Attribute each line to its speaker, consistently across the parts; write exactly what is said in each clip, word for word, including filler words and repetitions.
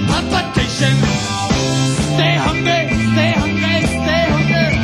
Speaker 1: Transportation. Stay hungry, stay hungry, stay hungry.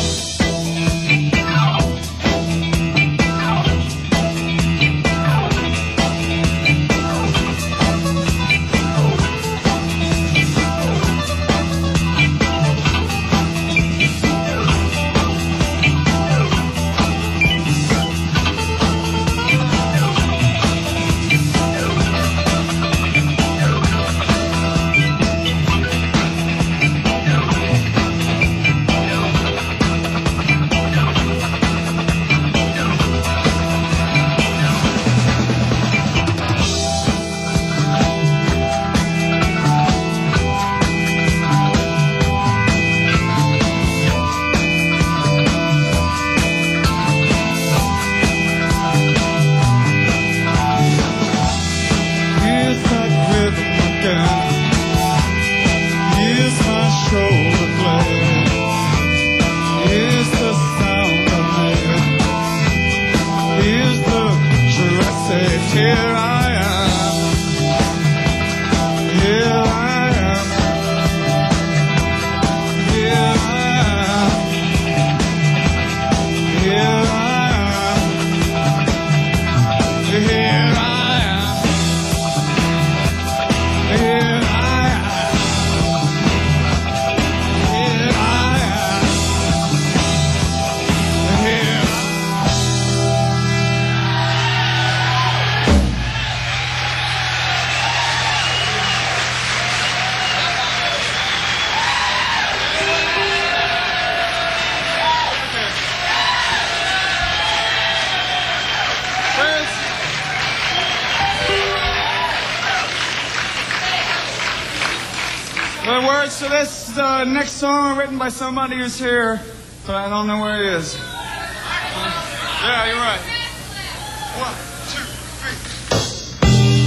Speaker 1: The words to this uh, next song are written by somebody who's here, but I don't know where he is. Yeah, you're right. One, two, three.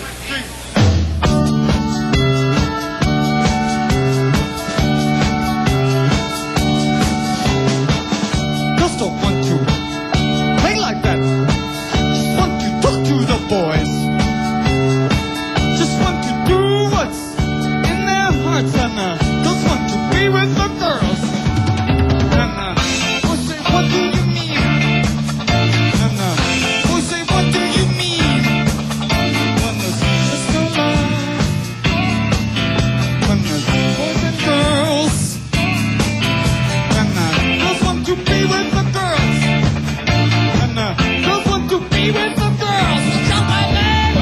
Speaker 1: three. Just don't want to play like that. Just want to talk to the boys. Just want to do what's in their hearts and uh, just want to be with the girls. And uh, boys say, what do you mean? And uh, boys say, what do you mean? When there's just no love, when there's boys and girls, and uh, just want to be with the girls, and uh, just want to be with the girls. Shout my name.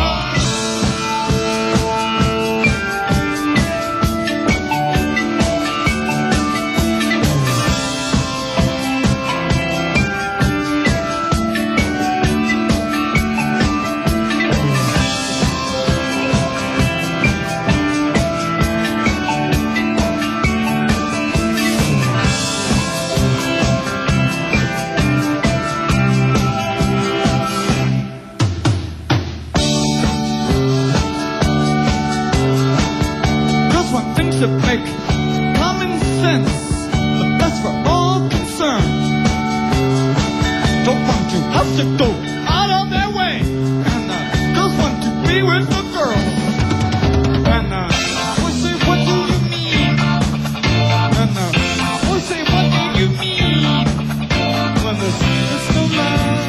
Speaker 1: Just want things to make common sense, the best for all concerned. Don't want to have to go out of their way, and uh, just want to be with the girls. And uh, boys say, what do you mean? And uh, boys say, what do you mean? When there's just no love,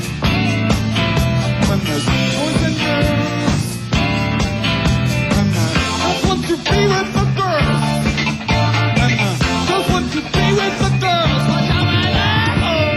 Speaker 1: when there's boys and girls, and uh, just want to be with the girls, and uh, just want to be with the girls. Watch out, my love.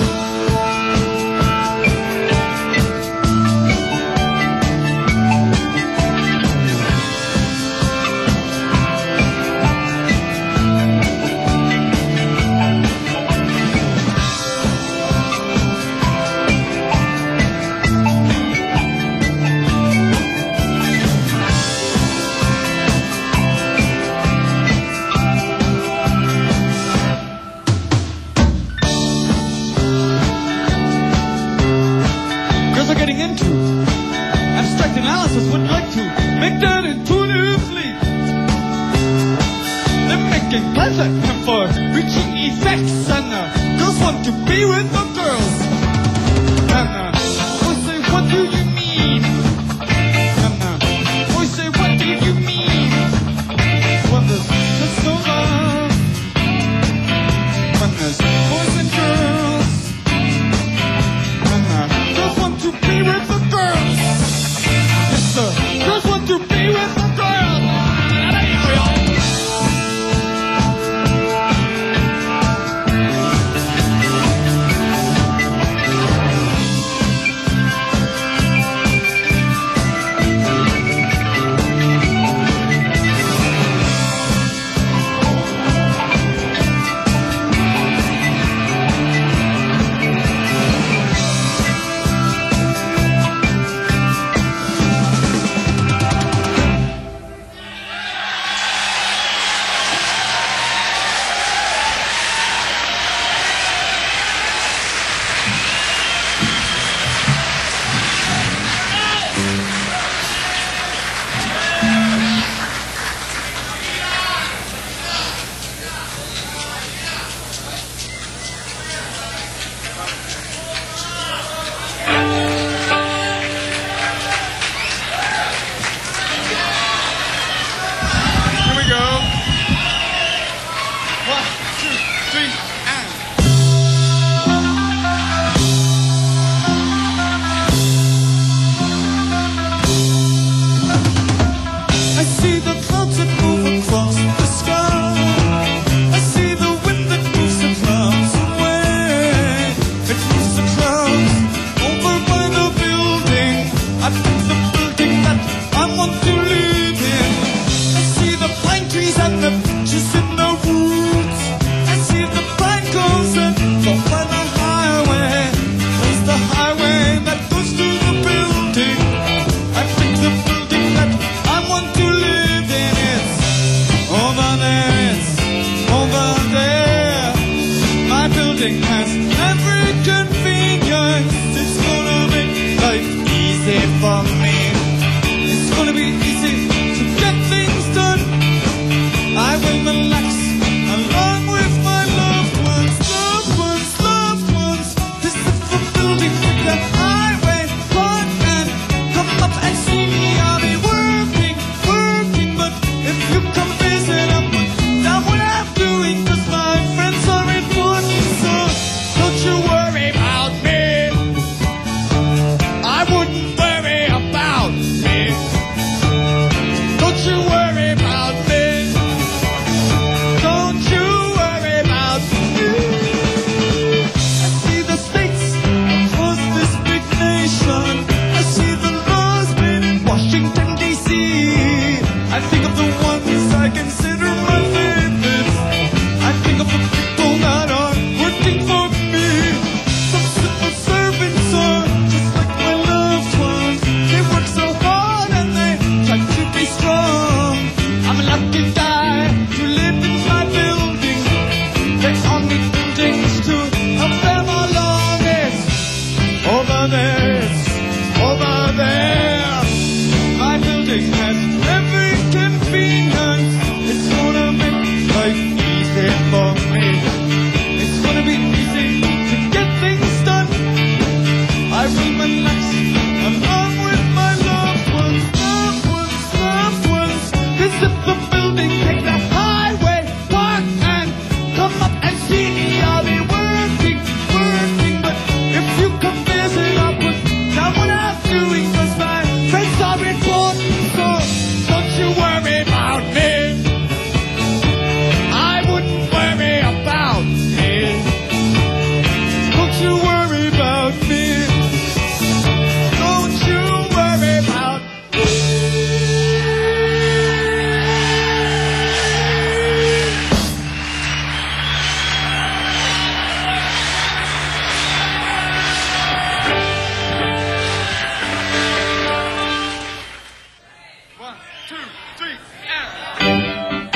Speaker 1: Girls are getting into abstract analysis, would like to make that intuitive leap. They're making plans at him for reaching effects, and uh, girls want to be with the girls. And uh, boys say, what do you mean? And uh, boys say, what do you mean? When there's just no love, when there's boys and girls, and uh, girls want to be with the girls. Yes, sir. Girls want to be with the girls. music has every convenience. It's gonna make life easy for me. It's gonna be easy to get things done. I will relax along with my loved ones, loved ones, loved ones. Visit the building, take the highway, park and come up and see me. I'll be working, working, but if you come visit, I'll put down what I'm doing, 'cause my friends are important, so don't you worry about me. I wouldn't worry about me. Don't you worry about me. Don't you worry about me. One, two, three, and...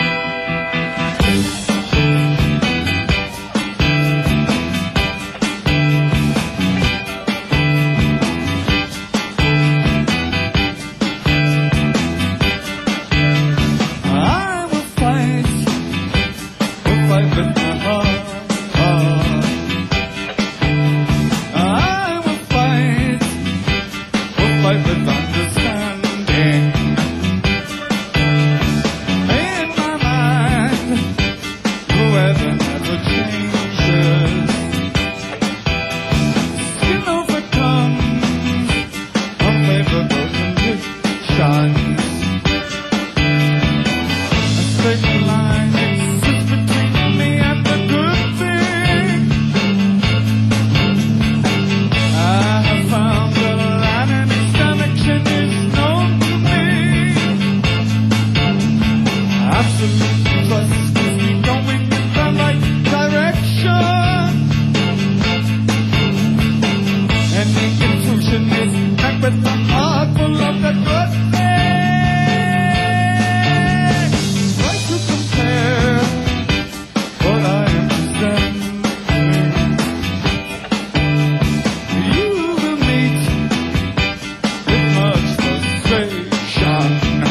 Speaker 1: I will fight, will fight with my heart. I will fight, will fight with understanding. In my mind, the weather never changes. Still overcomes unfavorable conditions. A straight line exists between me and the good thing. I have found the line and its direction is known to me. Absolute trust is me going in the right direction. Any intrusion is met with the heart full of the good thing. Try to compare what I am presenting. You will meet with much frustration.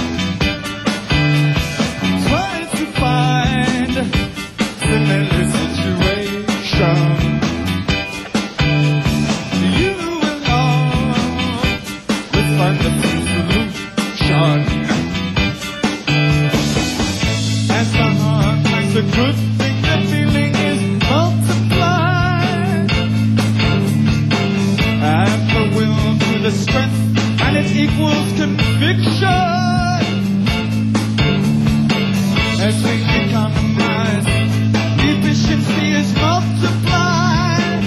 Speaker 1: Try to find similar situation. You will always find the same solution. As the heart finds a good thing, the feeling is multiplied. Add the will to the strength, and it equals conviction. As we economize, efficiency is multiplied.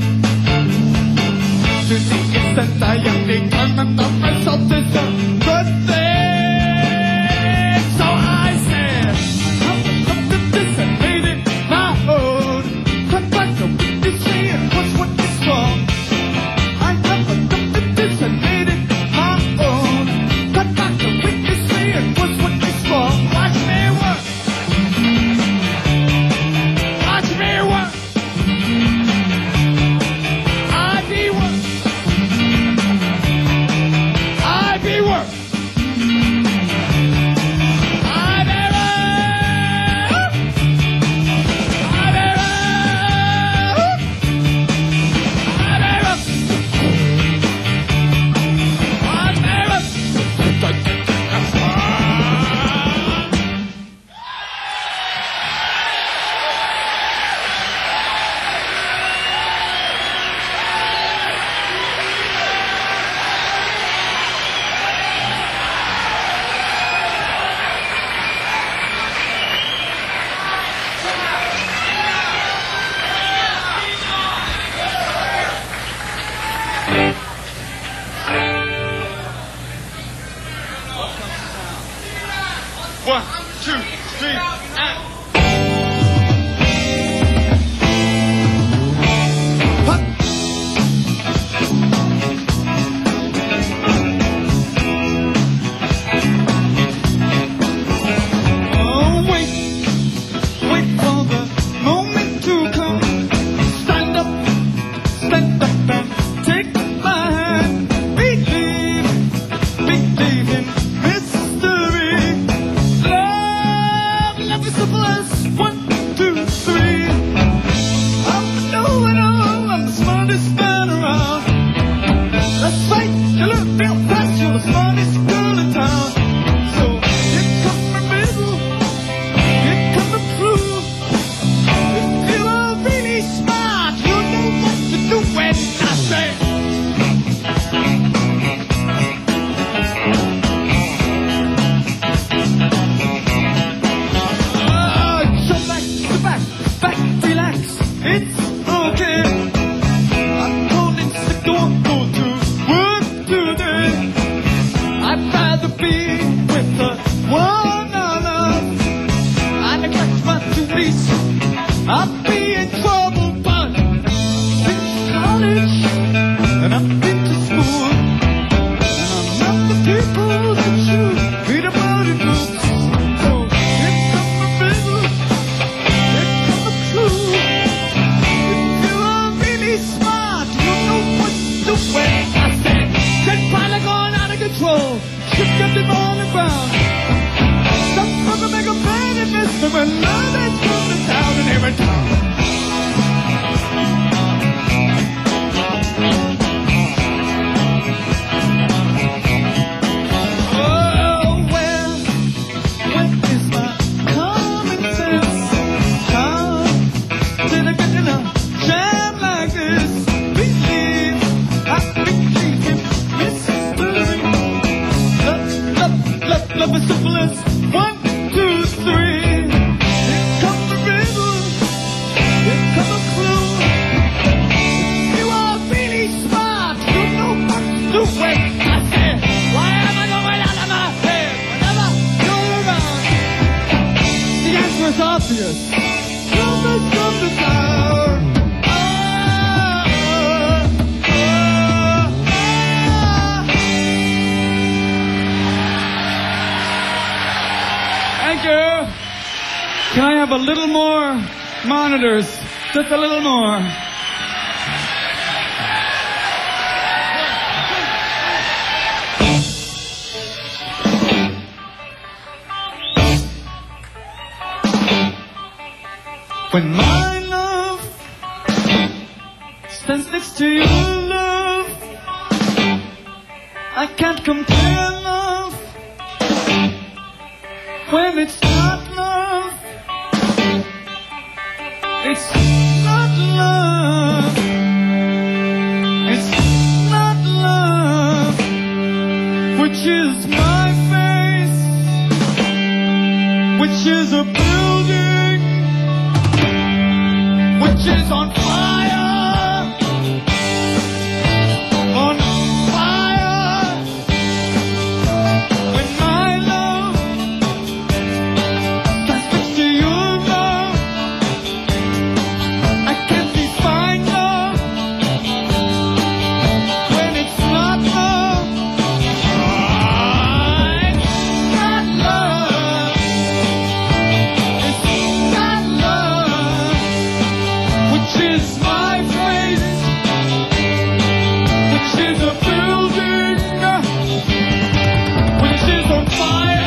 Speaker 1: To the extent I am determined, the result is a good thing. So I said, I'm up to this and made it my own. Cut back the witness saying what's what is wrong. I never up to this and made it my own. Cut back the witness saying what's what is wrong. Watch me work. Watch me work. I be work. I be work. One, two, three, and... Oh, wait, wait for the moment to come. Stand up, stand up and take my hand. Believe, believe in this. Love is simple as one, two, three. Here comes the river, here comes the clue. You are really smart, you know what to do when I say, why am I going out of my head whenever you're around? The answer is obvious. Love is from the town. Thank you. Can I have a little more monitors? Just a little more. When my love stands next to your love, I can't compare love. When it's not love, it's not love, it's not love, which is my face, which is a building, which is on fire, on fire. When my love stands next to your love, I can't define love. When it's not love, it's not love, it's not love, which is my face, which is a building, which is on fire.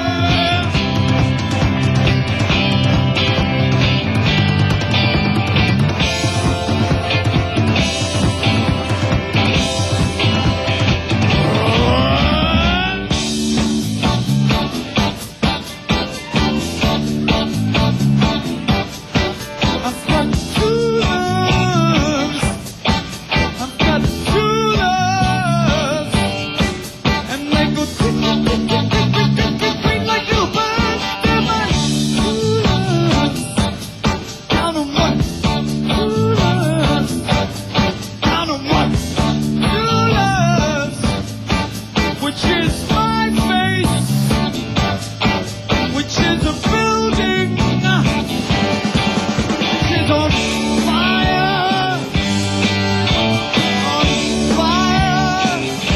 Speaker 1: I've got two loves, I've got two loves, and they go tick, tick, tick, tick, tick, tick, tick, tick, tick, like little birds. They're my two loves. Count 'em one, two loves. Count 'em one, two loves, which is my face, which is a building, which is on fire, on fire.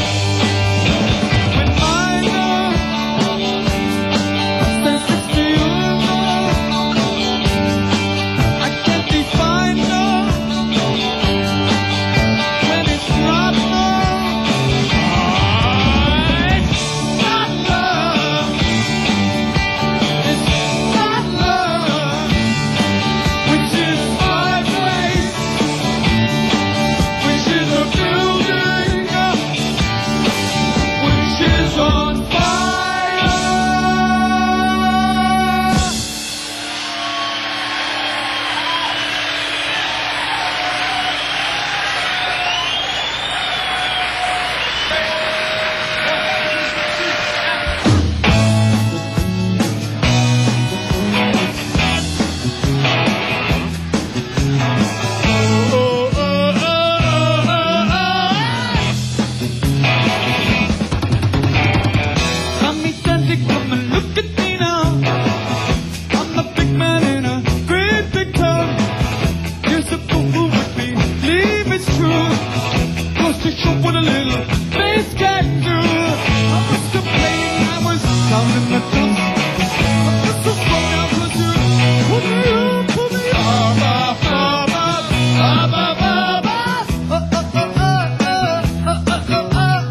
Speaker 1: When my love stands next to your love, I can't define love. When it's not love, it's not love, it's not love, which is my place, which is a building, which is on fire. Come me daddy, come and look at me now. I'm a big man in a great big town. Here's a fool who would believe it's true. Goes to show what a little face can do. I was to playing, I was down in the dumps. I was so strong now 'cause you pull me up, pull me up, up, up, up, up, up, up, up. Uh, uh, uh, uh, uh, uh, uh, uh, uh, uh, uh, uh, uh, uh, uh,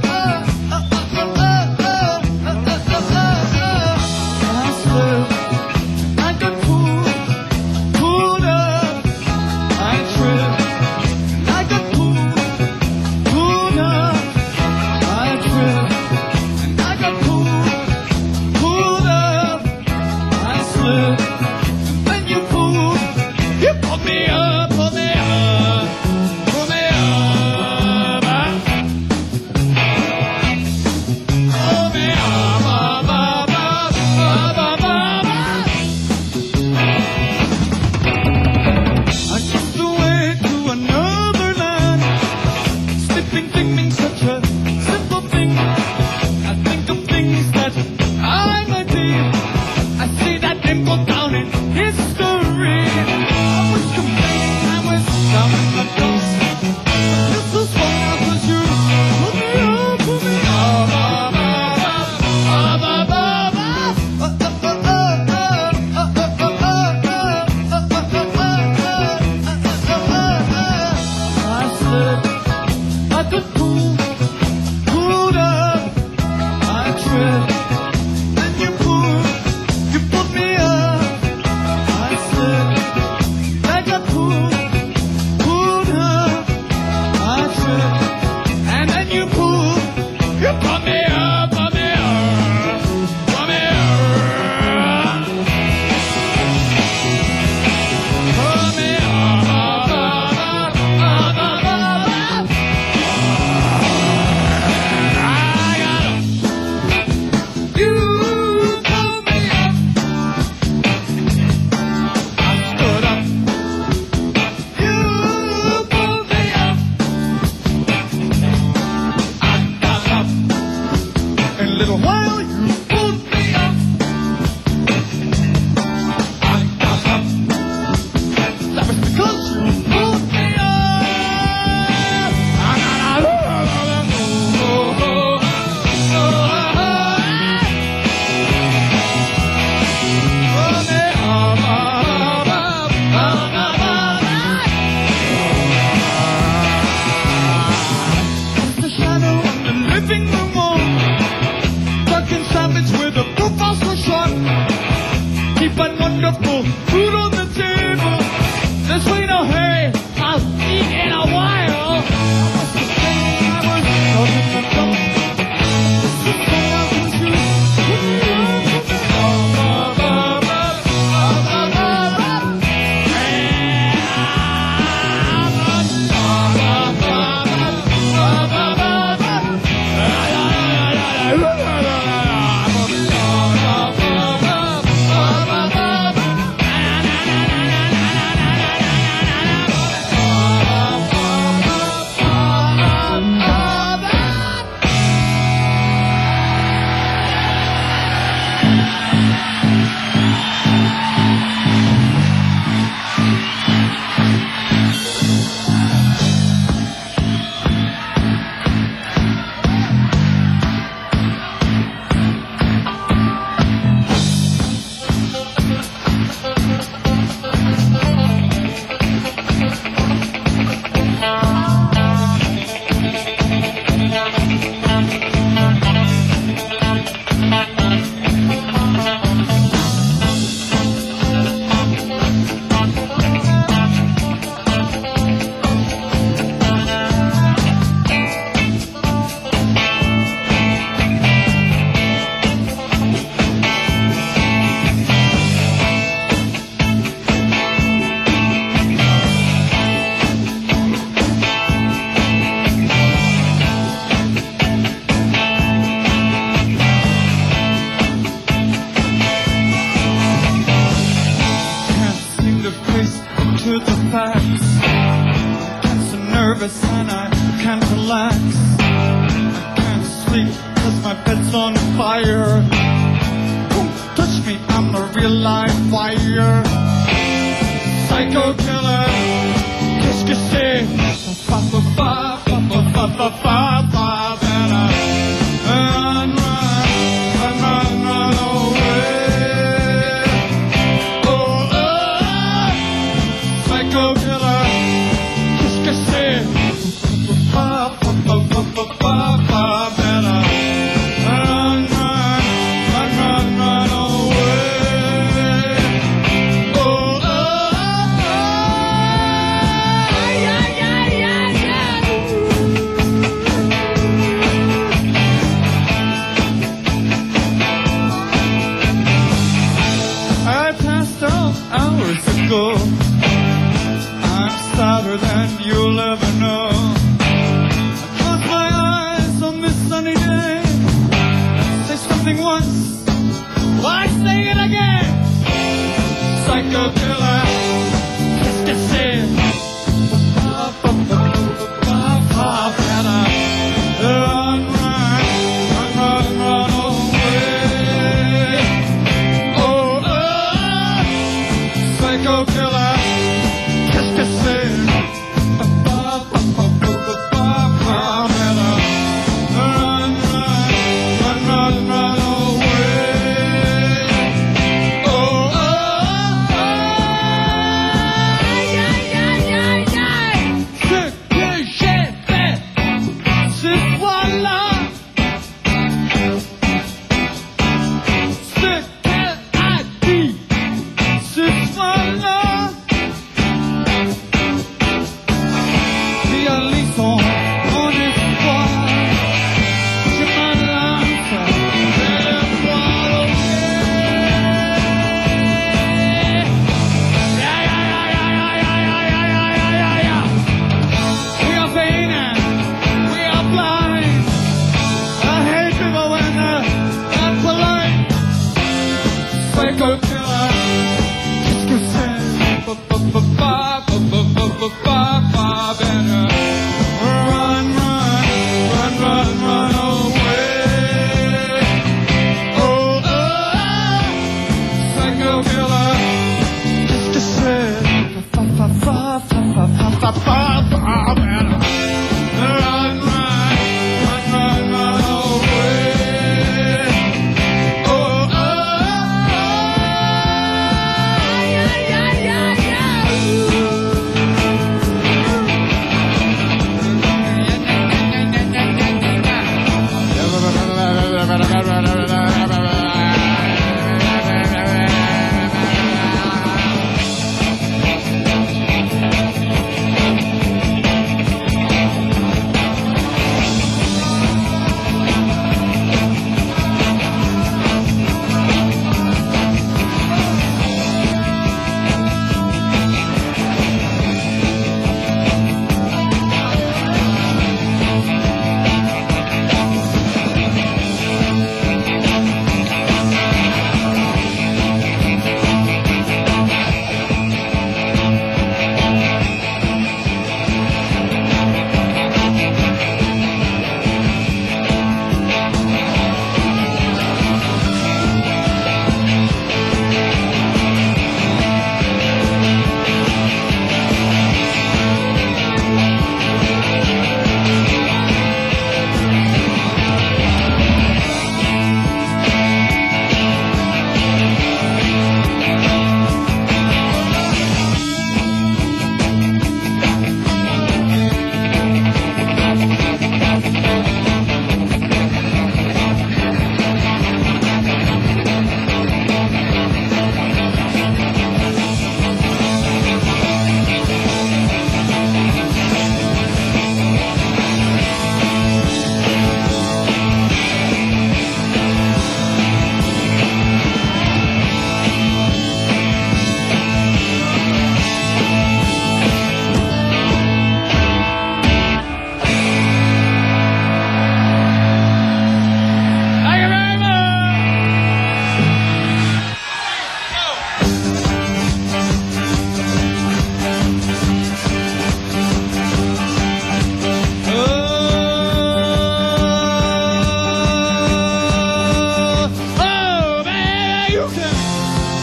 Speaker 1: uh, uh, uh. I swear, I got pulled, pulled up. I tripped, and I got pulled, pulled up. I tripped, and I got pulled, pulled up. I slipped, and then you pulled, you pulled me up, pulled me up, pulled me up. Pulled me up, up, up, cheap and wonderful food on the table. This way, no hurry, I'll eat in a while. I was talking to them. This is what I was doing. And I can't relax. I can't sleep cause my bed's on fire. Don't touch me, I'm the real live fire. Psycho killer, qu'est-ce que c'est? Fa fa fa fa fa fa fa fa fa. Then I run, run, run, run, run away. Oh, oh, psycho killer, qu'est-ce que c'est? Hours ago, I'm sadder than you'll ever know. I close my eyes on this sunny day. Say something once, why say it again? Psycho killer, qu'est-ce que c'est? Run, run, run, run away. Oh, oh, psycho killer, qu'est-ce que c'est? Run, run, run, run away. Oh, oh, oh.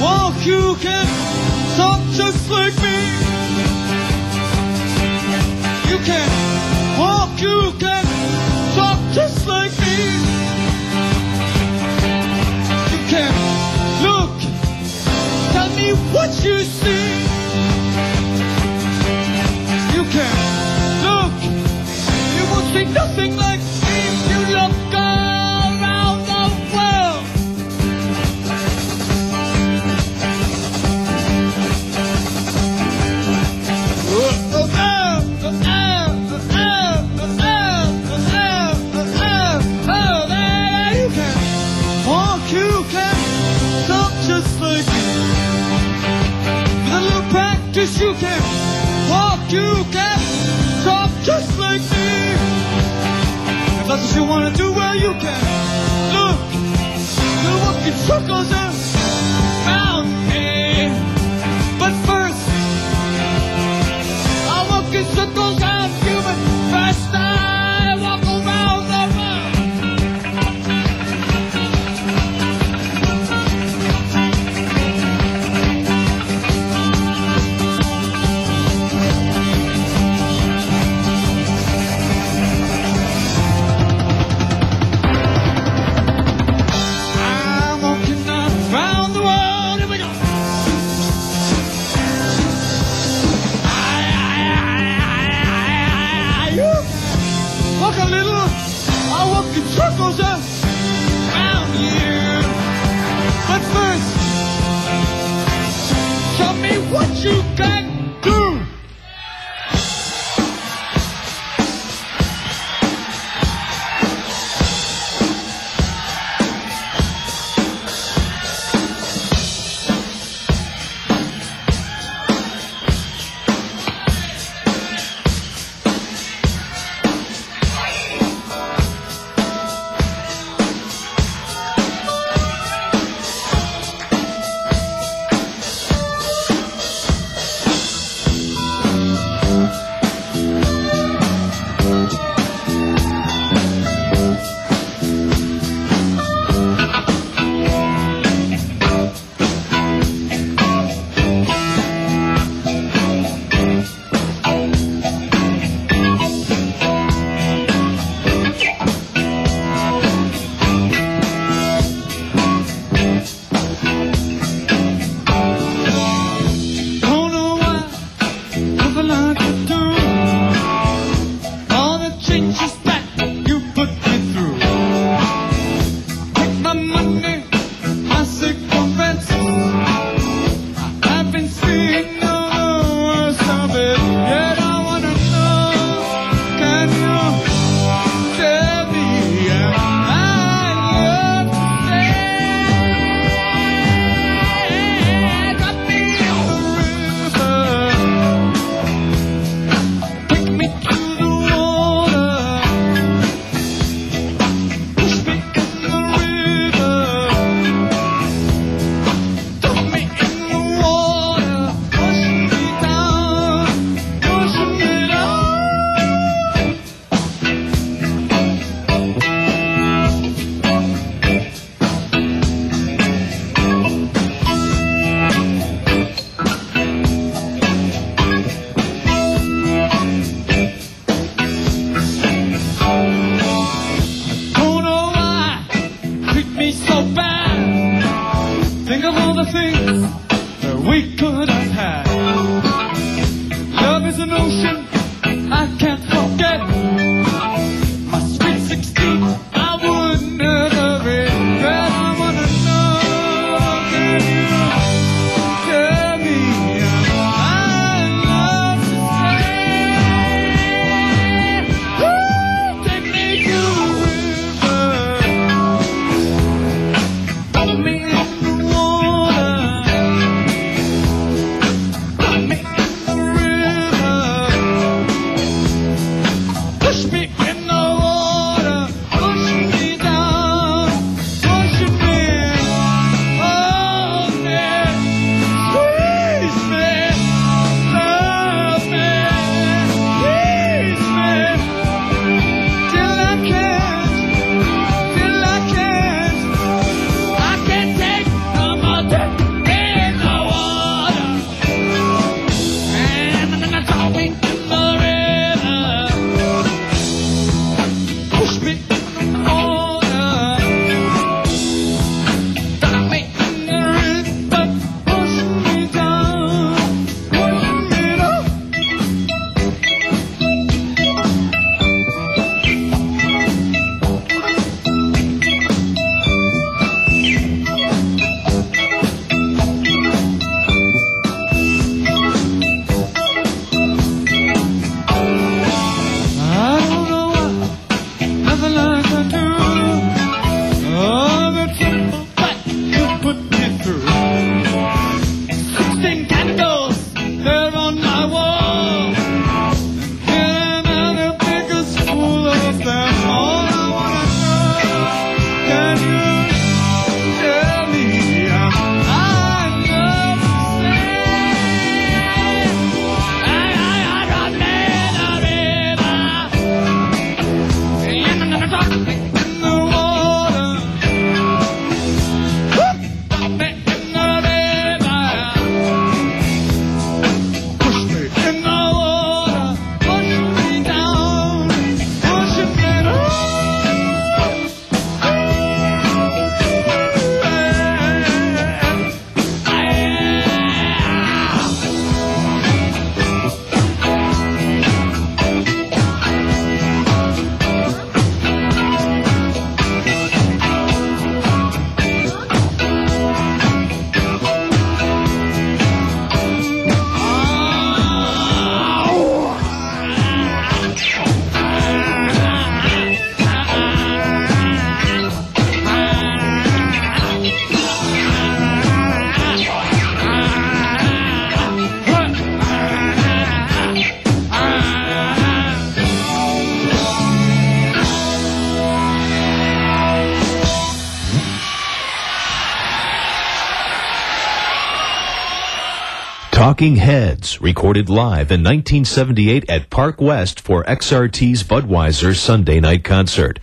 Speaker 1: walk, you can talk just like me. You can walk, you can talk just like me. You can look, tell me what you see. You can look, you won't see nothing like me. You look around the world. Oh, oh, oh, oh, oh, oh, oh, oh, oh, there you can walk, you can talk just like me. With a little practice, you can walk, you can talk just like me. If that's what you want to do, well, you can look, you'll walk in circles around me. But first, I'll walk in circles around you, but first I walk around the world. I'm walking around the world. Here we go. I, I, I, I, I, you walk a little, I walk in circles around you. But first, show me what you can do. Don't know why, nothing I could do. All the changes that you put me through. Take my money, my cigarettes. I've been seeing the worst of it. Yet I wanna know, can you tell me am I love to say? Drop me in the river, take me to the water, push me in the river, dump me in the water, push me down, push me down. Don't know why treat me so bad. Think of all the things that we could have had. Love is an ocean I can't forget. My sweet sixteen, I would never regret. I wanna know, can you tell me I love to say? Ooh, take me to the river, dump me in the water,
Speaker 2: Talking Heads, recorded live in nineteen seventy-eight at Park West for X R T's Budweiser Sunday night concert.